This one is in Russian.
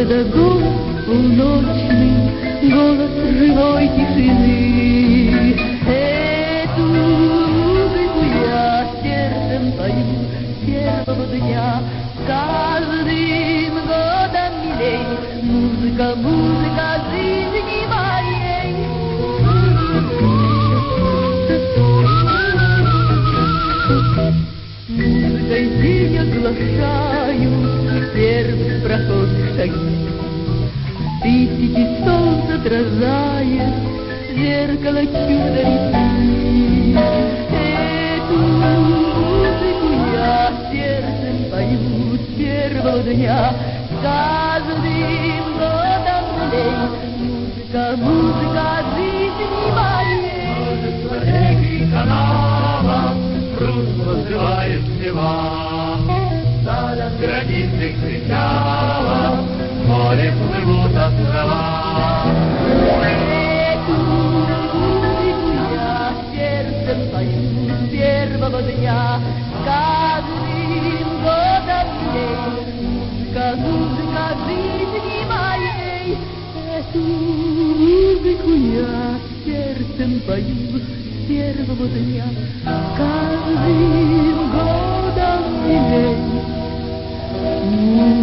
Это голос полночный, голос живой тишины. Эту музыку я сердцем пою с первого дня. С каждым годом милей музыка, музыка жизни моей. Музыкой день оглашаю первых прохожих шаги. Тысячи солнц отражает зеркало чудо реки. Эту музыку я сердцем пою с первого дня. С каждым годом милей музыка, музыка жизни моей. Множество рек и каналов грустно взрывает нева. Над границей причалов в море плывут острова. Эту музыку я сердцем пою с первого дня. С каждым годом милей музыка, музыка жизни моей. Эту музыку я сердцем пою с первого дня. С каждым годом милей.